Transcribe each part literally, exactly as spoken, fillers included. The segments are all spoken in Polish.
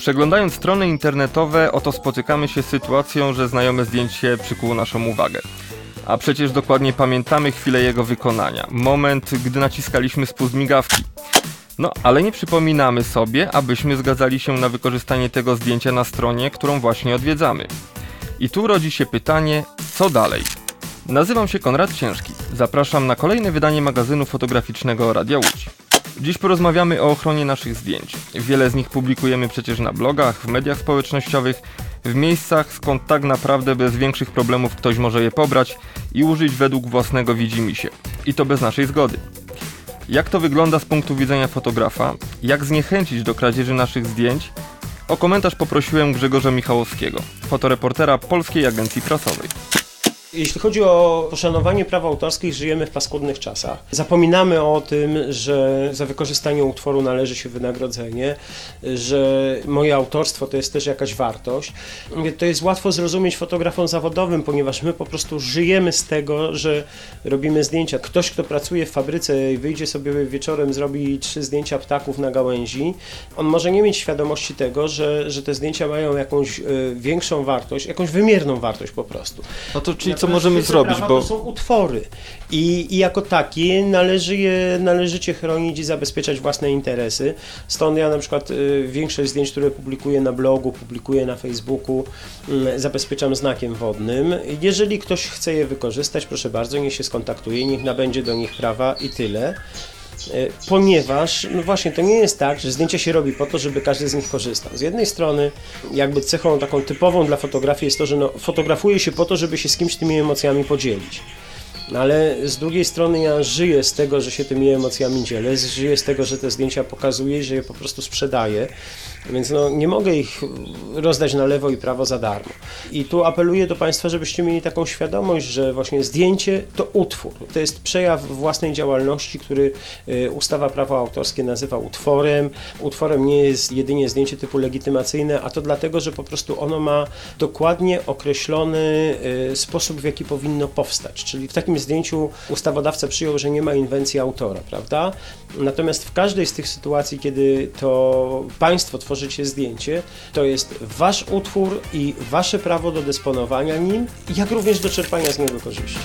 Przeglądając strony internetowe, oto spotykamy się z sytuacją, że znajome zdjęcie przykuło naszą uwagę. A przecież dokładnie pamiętamy chwilę jego wykonania, moment, gdy naciskaliśmy spust migawki. No, ale nie przypominamy sobie, abyśmy zgadzali się na wykorzystanie tego zdjęcia na stronie, którą właśnie odwiedzamy. I tu rodzi się pytanie, co dalej? Nazywam się Konrad Ciężki. Zapraszam na kolejne wydanie magazynu fotograficznego Radia Łódź. Dziś porozmawiamy o ochronie naszych zdjęć. Wiele z nich publikujemy przecież na blogach, w mediach społecznościowych, w miejscach, skąd tak naprawdę bez większych problemów ktoś może je pobrać i użyć według własnego widzimisię. I to bez naszej zgody. Jak to wygląda z punktu widzenia fotografa? Jak zniechęcić do kradzieży naszych zdjęć? O komentarz poprosiłem Grzegorza Michałowskiego, fotoreportera Polskiej Agencji Prasowej. Jeśli chodzi o poszanowanie praw autorskich, żyjemy w paskudnych czasach. Zapominamy o tym, że za wykorzystanie utworu należy się wynagrodzenie, że moje autorstwo to jest też jakaś wartość. To jest łatwo zrozumieć fotografom zawodowym, ponieważ my po prostu żyjemy z tego, że robimy zdjęcia. Ktoś, kto pracuje w fabryce i wyjdzie sobie wieczorem, zrobi trzy zdjęcia ptaków na gałęzi, on może nie mieć świadomości tego, że, że te zdjęcia mają jakąś y, większą wartość, jakąś wymierną wartość po prostu. No to czyli co możemy zrobić, prawa, bo to są utwory i, i jako takie należy je należycie chronić i zabezpieczać własne interesy. Stąd ja na przykład y, większość zdjęć, które publikuję na blogu, publikuję na Facebooku, y, zabezpieczam znakiem wodnym. Jeżeli ktoś chce je wykorzystać, proszę bardzo, niech się skontaktuje, niech nabędzie do nich prawa i tyle. Ponieważ, no właśnie, to nie jest tak, że zdjęcia się robi po to, żeby każdy z nich korzystał. Z jednej strony, jakby cechą taką typową dla fotografii jest to, że no, fotografuje się po to, żeby się z kimś tymi emocjami podzielić. No ale z drugiej strony ja żyję z tego, że się tymi emocjami dzielę, żyję z tego, że te zdjęcia pokazuję, że je po prostu sprzedaję, więc no, nie mogę ich rozdać na lewo i prawo za darmo. I tu apeluję do Państwa, żebyście mieli taką świadomość, że właśnie zdjęcie to utwór, to jest przejaw własnej działalności, który ustawa prawo autorskie nazywa utworem. Utworem nie jest jedynie zdjęcie typu legitymacyjne, a to dlatego, że po prostu ono ma dokładnie określony sposób, w jaki powinno powstać, czyli w takim zdjęciu ustawodawca przyjął, że nie ma inwencji autora, prawda? Natomiast w każdej z tych sytuacji, kiedy to Państwo tworzycie zdjęcie, to jest Wasz utwór i Wasze prawo do dysponowania nim, jak również do czerpania z niego korzyści.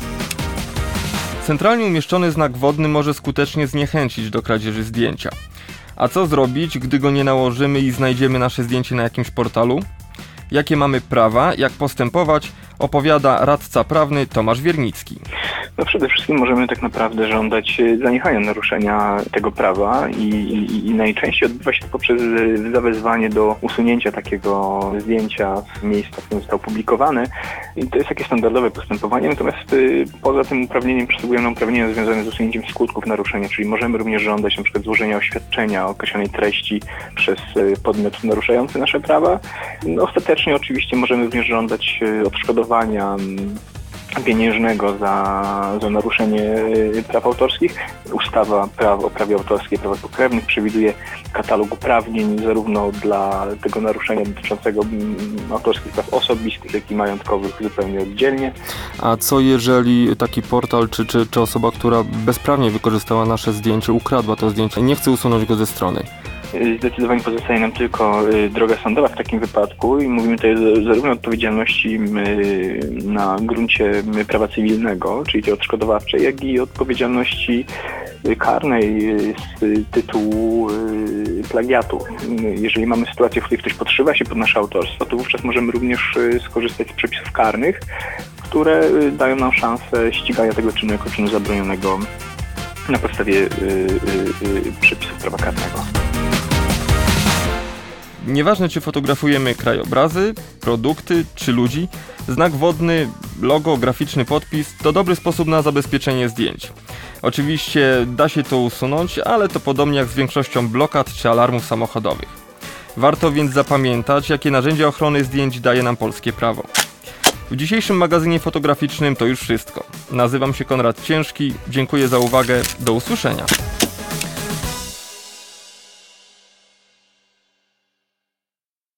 Centralnie umieszczony znak wodny może skutecznie zniechęcić do kradzieży zdjęcia. A co zrobić, gdy go nie nałożymy i znajdziemy nasze zdjęcie na jakimś portalu? Jakie mamy prawa, jak postępować, opowiada radca prawny Tomasz Wiernicki. No przede wszystkim możemy tak naprawdę żądać zaniechania naruszenia tego prawa i, i, i najczęściej odbywa się to poprzez zawezwanie do usunięcia takiego zdjęcia z miejsca, w którym został publikowany. I to jest takie standardowe postępowanie, natomiast y, poza tym uprawnieniem przysługują nam uprawnienia związane z usunięciem skutków naruszenia, czyli możemy również żądać na przykład złożenia oświadczenia o określonej treści przez y, podmiot naruszający nasze prawa. No, ostatecznie oczywiście możemy również żądać y, odszkodowania y, pieniężnego za, za naruszenie praw autorskich. Ustawa praw, o prawie autorskim i prawach pokrewnych przewiduje katalog uprawnień zarówno dla tego naruszenia dotyczącego autorskich praw osobistych, jak i majątkowych zupełnie oddzielnie. A co jeżeli taki portal czy, czy, czy osoba, która bezprawnie wykorzystała nasze zdjęcie, ukradła to zdjęcie, nie chce usunąć go ze strony? Zdecydowanie pozostaje nam tylko y, droga sądowa w takim wypadku i mówimy tutaj zarówno o odpowiedzialności y, na gruncie y, prawa cywilnego, czyli tej odszkodowawczej, jak i odpowiedzialności y, karnej y, z y, tytułu y, plagiatu. Y, jeżeli mamy sytuację, w której ktoś podszywa się pod nasze autorstwo, to wówczas możemy również y, skorzystać z przepisów karnych, które y, dają nam szansę ścigania tego czynu jako czynu zabronionego na podstawie y, y, y, przepisów prawa karnego. Nieważne, czy fotografujemy krajobrazy, produkty czy ludzi, znak wodny, logo, graficzny podpis to dobry sposób na zabezpieczenie zdjęć. Oczywiście da się to usunąć, ale to podobnie jak z większością blokad czy alarmów samochodowych. Warto więc zapamiętać, jakie narzędzia ochrony zdjęć daje nam polskie prawo. W dzisiejszym magazynie fotograficznym to już wszystko. Nazywam się Konrad Ciężki, dziękuję za uwagę, do usłyszenia.